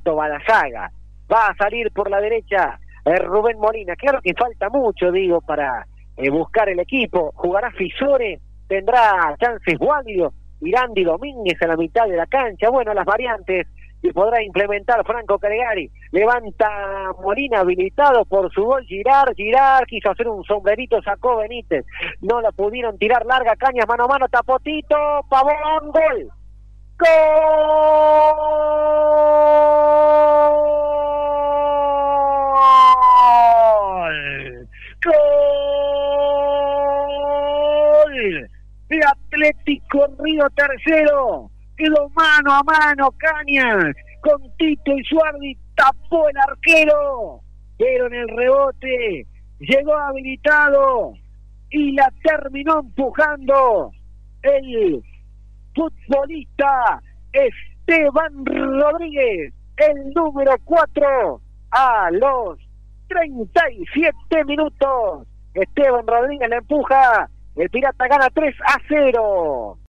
esto va la saga. Va a salir por la derecha Rubén Molina. Claro que falta mucho, digo, para buscar el equipo. Jugará Fisore, tendrá chances Guaglio, Mirandi Domínguez a la mitad de la cancha. Bueno, las variantes que podrá implementar Franco Calegari. Levanta Molina, habilitado por su gol Girard quiso hacer un sombrerito, sacó Benítez, no la pudieron tirar larga, Cañas mano a mano, Tapotito, Pavón, gol. ¡Gol! ¡Gol! De Atlético Río Tercero. Quedó mano a mano Cañas con Tito y Suardi, tapó el arquero, pero en el rebote llegó habilitado y la terminó empujando el futbolista Esteban Rodríguez, el número 4, a los 37 minutos. Esteban Rodríguez la empuja, el Pirata gana 3-0.